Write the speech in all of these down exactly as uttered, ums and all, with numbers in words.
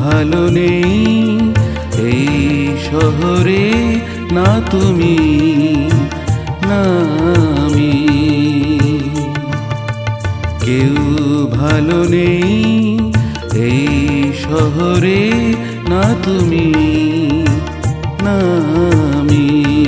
ভালো নেই এই শহরে, না তুমি না আমি। কেউ ভালো নেই এই শহরে, না তুমি না আমি।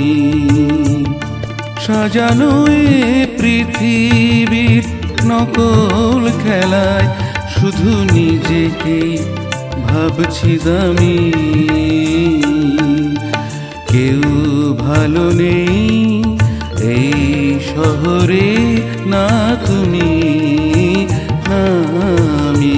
সাজানো এ পৃথিবীর নকল খেলায় শুধু নিজেকেই ভাবছি দামি। কেউ ভালো নেই এই শহরে, না তুমি না আমি।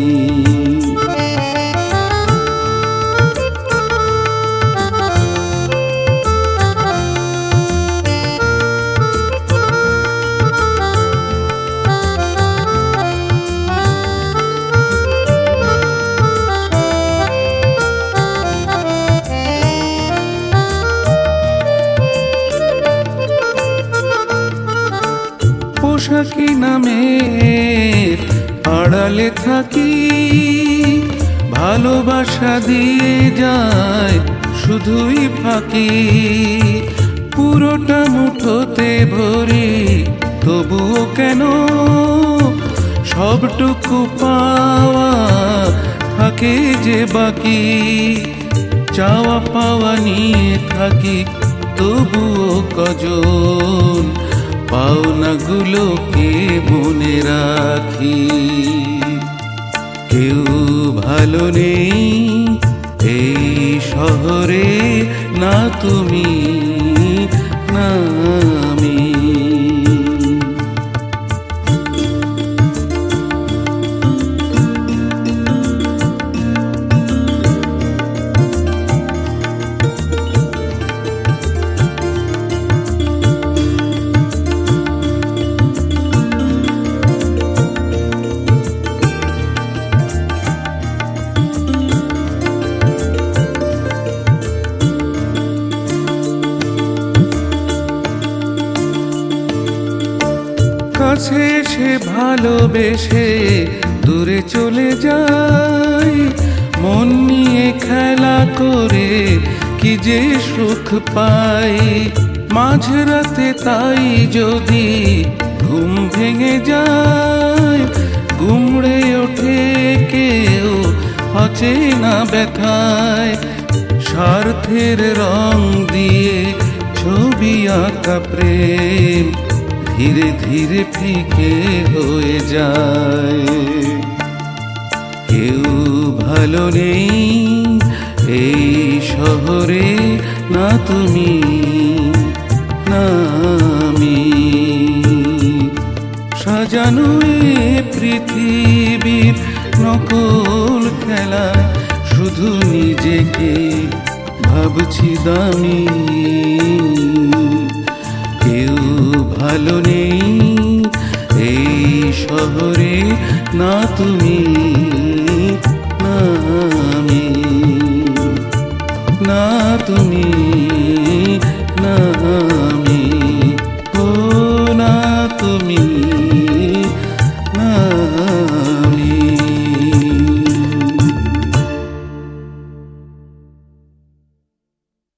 পোশাকি নামের আড়ালে থাকি, ভালোবাসা দিয়ে যায় শুধুই ফাঁকি। পুরোটা মুঠোতে ভরি তবুও কেন সবটুকু পাওয়া থাকে যে বাকি। চাওয়া পাওয়া নিয়ে থাকি তবুও কজন পাওনাগুলোকে মনে রাখি। কেউ ভালো নেই এই শহরে, না তুমি না আমি। কাছে এসে ভালোবেসে দূরে চলে যাই, মন নিয়ে খেলা করে কি যে সুখ পাই। মাঝরাতে তাই যদি ঘুম ভেঙে যায়, গুমড়ে ওঠে কেউ অচেনা ব্যথায়। স্বার্থের রং দিয়ে ছবি আঁকা প্রেম ধীরে ধীরে ফিকে হয়ে যায়। কেউ ভালো নেই এই শহরে, না তুমি না আমি। সাজানো এ পৃথিবীর নকল খেলায় শুধু নিজেকে ভাবছি দামি। কেউ ভালো নেই এই শহরে, না তুমি